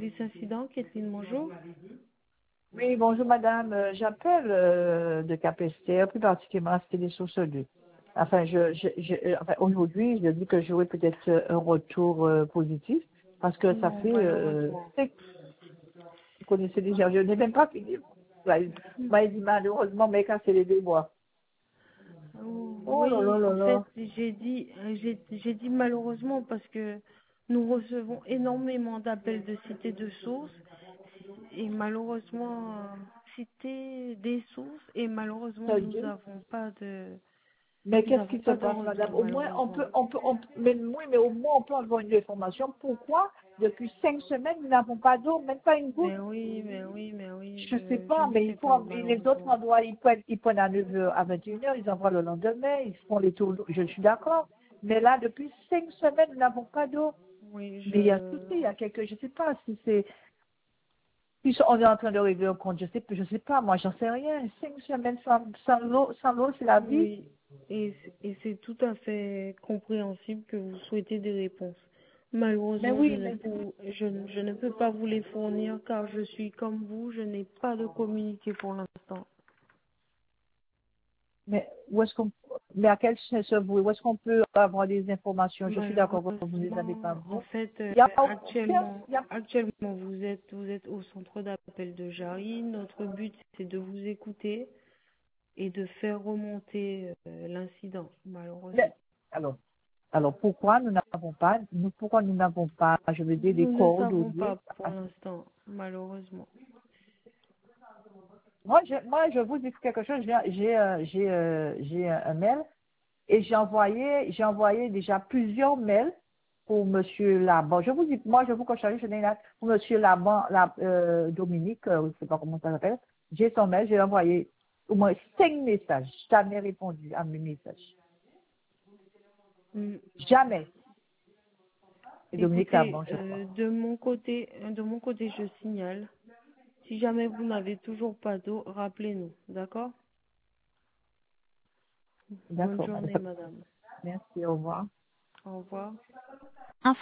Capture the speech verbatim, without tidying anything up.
service incident, Kathleen, bonjour. Oui, bonjour madame. Euh, J'appelle euh, de Capesterre, plus particulièrement à Cité des Sources deux. Enfin, je, je, je, euh, enfin, aujourd'hui, je dis que j'aurai peut-être euh, un retour euh, positif parce que ça Non, fait, euh, malheureusement. c'est- vous connaissez déjà, je n'ai même pas fini. Ouais, vous m'avez dit malheureusement, mais cassé les deux mois. Oh là là Oui, là en fait, là. j'ai dit, euh, j'ai j'ai dit malheureusement parce que nous recevons énormément d'appels de cité de sources et malheureusement, euh, cité des sources et malheureusement, Ça nous y est. n'avons pas de, Mais nous qu'est-ce n'avons qui se pas de passe, madame? retour, Au moins, on malheureusement. peut, on peut, on peut, mais, oui, mais au moins, on peut avoir une information. Pourquoi, depuis cinq semaines, nous n'avons pas d'eau, même pas une goutte? Mais oui, mais oui, mais oui, Je sais je, je pas, ne mais il sais faut, pas, les autres malheureusement. endroits, ils prennent, ils prennent à neuf heures, à vingt et une heures, ils envoient le lendemain, ils font les tours, d'eau. Je suis d'accord. Mais là, depuis cinq semaines, nous n'avons pas d'eau. Oui, Mais il y a un je, souci, il y a quelque, je sais pas si c'est, si on est en train de régler un compte, je sais, je sais pas, moi, j'en sais rien. Cinq semaines sans, sans l'eau, sans l'eau, c'est la vie. oui, et, et c'est tout à fait compréhensible que vous souhaitez des réponses. Mais Malheureusement, je oui, ne, mais, pour- je, ne- je ne peux pas vous les fournir car je suis comme vous, je n'ai pas de communiqué pour l'instant. mais où est-ce qu'on, mais à quel se vous, où est-ce qu'on peut avoir des informations? Je suis d'accord, vous ne les avez pas, Malheureusement, en vous. fait, euh, Il y a aucun, actuellement, il y a, actuellement, vous êtes, vous êtes au centre d'appel de Jarry. Notre but, c'est de vous écouter et de faire remonter euh, l'incident, malheureusement. mais- alors, Alors pourquoi nous n'avons pas, nous, pourquoi nous n'avons pas, je veux dire, des Nous ne savons coordonnées? pas pour l'instant, malheureusement. Moi, je, moi, je vous dis quelque chose. J'ai, j'ai, euh, j'ai, euh, j'ai un un mail et j'ai envoyé, j'ai envoyé déjà plusieurs mails pour Monsieur Laban. Je vous dis, moi, je vous conseille, je n'ai là pour Monsieur Laban, la, euh, Dominique, euh, je ne sais pas comment ça s'appelle. J'ai son mail, j'ai envoyé au moins cinq messages. Jamais répondu à mes messages. Mm. Jamais. Et Dominique Écoutez, Laban, je crois. euh, de mon côté, euh, de mon côté, je signale. Si jamais vous n'avez toujours pas d'eau, rappelez-nous, d'accord? Bonne D'accord, journée, madame. madame. Merci, au revoir. Au revoir.